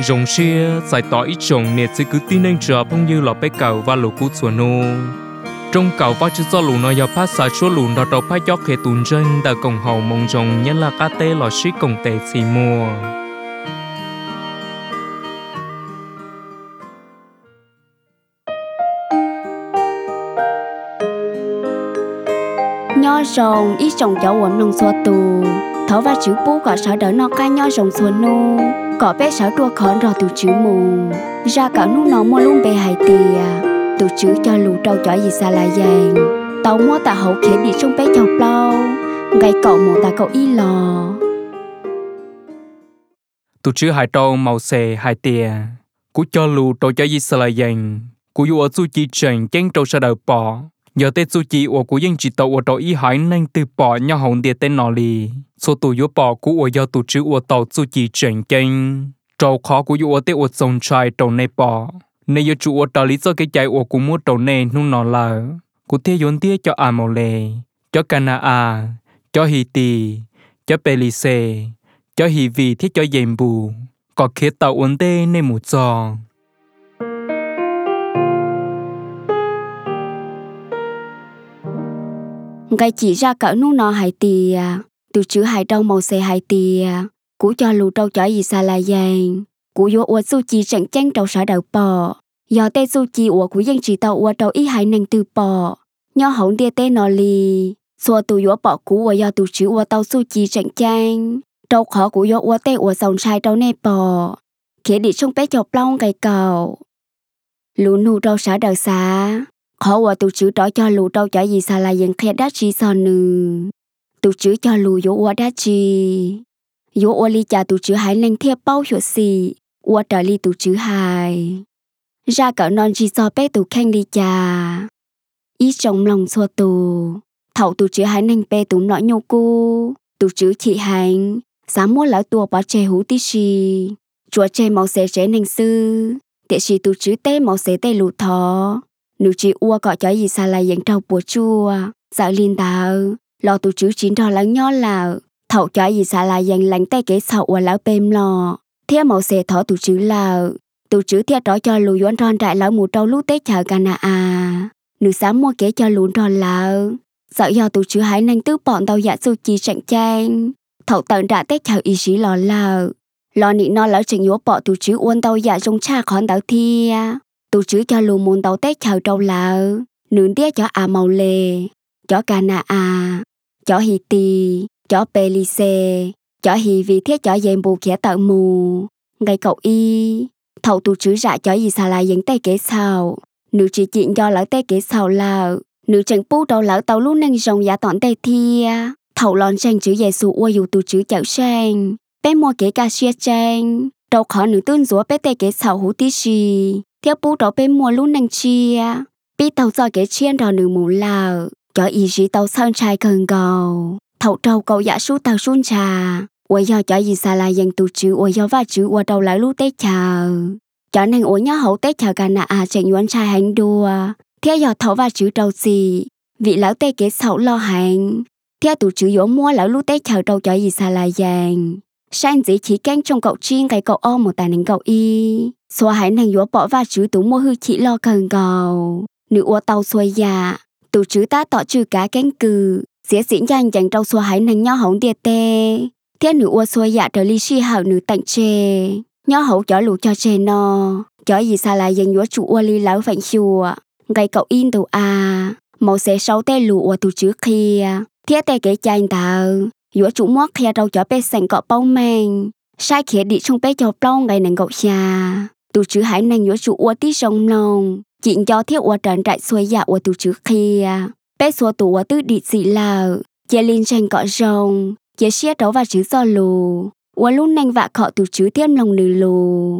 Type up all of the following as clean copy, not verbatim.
rồng xia giải tỏa ít trồng nè chỉ cứ tin anh chờ phong như lọ bé cầu và lũ cú chuột nô trong cầu và chỉ do lũ nó giờ phát xả chúa lũ đó đầu phát gió khề tùn chân đã cổng hậu mong rồng nhân là cá tê lọ xí cổng tê xì mùa nho rồng ít trồng cháu uống nông xua tù thấu và chữ bú có sợ đỡ nó ca nho rồng xua nô có bé sợ đua khẩn rồi tụ chữ mù ra cả nút nó mua luôn bề hài tìa tụ chữ cho lũ trâu chó gì xa là dàng tàu mua tạ hậu khế đi trong bé chọc lâu gây cậu một tạ cậu y lò tụ chữ hai trâu màu xè hai tìa cú cho lũ trâu chó gì xa là dàng cú yêu ở su chi trần chén trâu sa đầu bỏ giờ tết su chi ở cú dân chỉ tàu ở trâu y hải nên từ bỏ nhau hồng địa tên nọ lì số tụ yếu bỏ cú ở do tụ chữ ở tàu su chi trần chén trâu khó cú yếu ở tết ở sông trai trâu này bỏ nên giờ chủ ở trâu lý do cái chạy ở cú mua trâu này nung nọ là cú thế yến tía cho à màu lề cho Cana cho Hiti cho Pelise cho Hi Vi thiết cho dèm bù có khía tàu uốn tê nên một giò gây chỉ ra cỡ nút nó hài tìa tụ chữ hài trâu màu xè hài tìa cú cho lũ trâu chó gì xa là dàng cú vô uốn su chi chẳng chén trâu sợ đầu bò giờ tê su chi uốn cú dân chỉ tàu uốn trâu ý hài nâng từ bò nho hổng địa tê nọ lì xua tụ vô bỏ cú uốn do tụ chữ uốn tàu su chi chẳng chén trâu khó cú vô uốn tê uốn sòng trai trâu nè bò khía đi trong bé chọc long cây cầu lũ nụ trâu sợ đầu xa khó qua tụ chữ đó cho lũ trâu chó gì xa là dân khét đá chi sao nư tụ chữ cho lũ vô qua đá chi vô qua ly cha tụ chữ hãy nâng thiệp bao hiệu xì qua trở ly tụ chữ hài ra cỡ non chi so bé tụ khen ly cha ít trong lòng xua tụ thầu tụ chữ hãy nâng bé tụ nọ nhô cu tụ chữ chị hành sáng mua lão tua bỏ chè hú tí xì chúa chè màu xẻ chè nâng sư tiệ xì tụ chữ tê màu xẻ tê lụ thó nữ chị ua gọi cho gì xa là dân trâu bùa chua sợ liên tạo lo tụ chữ chín trò lắng nhó là thầu cho gì xa là dân lắng tay kế sầu ua lão bêm lò theo màu xẻ thỏ tụ chữ là tụ chữ theo đó cho lù doan tròn trại lão mù trâu lú tết chờ Cana nữ sáng mua kế cho lún tròn là sợ do tụ chữ hãy nâng tứ bọn tàu dạ su chi chẳng trang thầu tận đã tết chờ ý chí lò là lo nị no lão trình yếu bỏ tụ chữ uôn tàu dạ trong cha khón tàu thia tụ chữ cho lù môn tàu tết chờ trâu là nướng tía cho màu lề cho Cana cho Hiti cho Pelise cho Hi Vi thiết cho dèm bù khía tạo mù gây cậu y thầu tụ chữ dạ cho gì xa là dân tay kế sao nữ chỉ chuyện cho lão tay kế sao là nữ chẳng bú đầu lão tàu lúc nâng rồng giả tọn tay thia thầu lon sang chữ giê xu ua dù tụ chữ chảo sang bé mua kế ca xia trang đầu khó nữ tương rúa bé tay kế sao hú tí xì theo bú đầu bé mua lúc nâng chia bí tàu do kế chiên đò nữ mù lào cho ý chí tàu sơn trai cần gầu thầu trâu cậu giả sú tàu xuân trà ua do cho gì xa là dân tụ chữ ua do và chữ ua đầu lại lúc tết chờ cho nên ua nhớ hậu tết chờ Cana chạy nhuận trai hành đua theo do thầu và chữ trâu gì vị lão tê kế sậu lo hành theo tụ chữ dỗ mua lão lúc tết chờ trâu cho gì xa là dàng sang dĩ chỉ canh trong cậu chiên cái cậu o một tài năng cậu y xóa hãy năng dỗ bỏ và chữ tụ mua hư chỉ lo cần gầu nữ ua tàu xuôi dạ tụ chữ ta tỏ trừ cá cánh cừ xía xỉn nhanh dành trâu xóa hãy năng nho hổng địa tê theo nữ ua xuôi dạ trở ly si hảo nữ tặng chê nho hậu cho lũ cho chê no cho gì xa là dành dỗ chủ ua ly lão vạnh chùa gây cậu in tụ màu xẻ sâu tê lũ ua tụ chữ kia thiết tê kế chanh tàu dỗ chủ móc kia đâu cho bé sành cọ bao mang sai khía đi trong bé cho bao ngày nàng cậu xa tụ chữ hãy nàng dỗ chủ ua tí sông nông chuyện cho thiết ua trần trại xuôi dạ ua tụ chữ kia bé xua tụ ua tứ đi dị là chia linh tranh cọ rồng chia xía đấu và chữ do lù ua lúc nanh vạ cọ tụ chữ thêm lòng nừ lù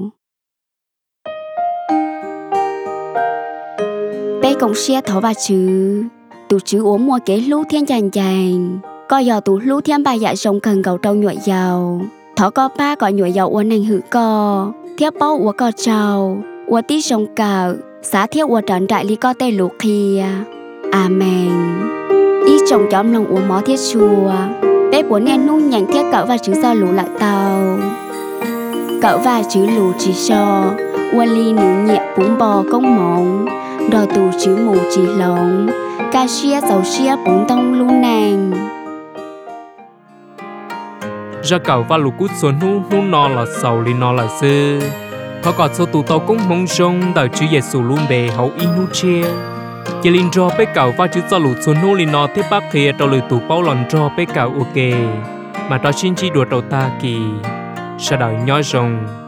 bé cộng xía thó và chữ tụ chữ ua mua kế lú thiên chành chành có giờ tụ lú thiên bà dạ rồng cần gầu trâu nhuội giàu thó có ba có nhuội giàu ua nanh hử co thiết bao ua co trâu ua tí rồng cào xá thiết ua trần đại lý co tê lũ kia amen ý chồng chóm lòng ua mó thiết chùa bé bố nè nu nhành thiết cậu và chữ do lũ lại tàu cậu và chữ lù chỉ so Quân ly nữ nhẹ bún bò công mộng Đò tù chữ mù chỉ lộn Ca xia dầu xia bún tông lu nàng ra cậu và lục cút xuân nu nọ là sầu li nọ là sư họ còn số tụ tàu cũng mong sông đợi chữ Giêsu luôn bề hậu in nu chia chỉ linh cho bé cậu và chữ cho lục xuân nu li nọ tiếp bác kia tàu lười tụ bao lần cho bé cậu ok mà đó xin chỉ đùa đầu ta kỳ sao đợi nhói rồng